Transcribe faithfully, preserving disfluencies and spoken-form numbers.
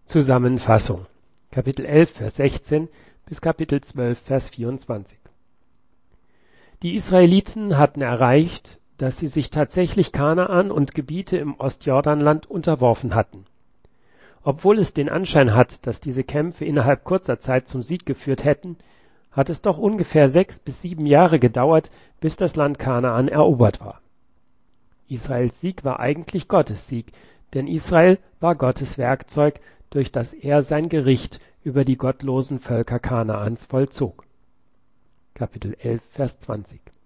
Zusammenfassung. Kapitel elf, Vers sechzehn bis Kapitel zwölf, Vers vierundzwanzig. Die Israeliten hatten erreicht, dass sie sich tatsächlich Kanaan und Gebiete im Ostjordanland unterworfen hatten. Obwohl es den Anschein hat, dass diese Kämpfe innerhalb kurzer Zeit zum Sieg geführt hätten, hat es doch ungefähr sechs bis sieben Jahre gedauert, bis das Land Kanaan erobert war. Israels Sieg war eigentlich Gottes Sieg, denn Israel war Gottes Werkzeug, durch das er sein Gericht über die gottlosen Völker Kanaans vollzog. Kapitel elf, Vers zwanzig.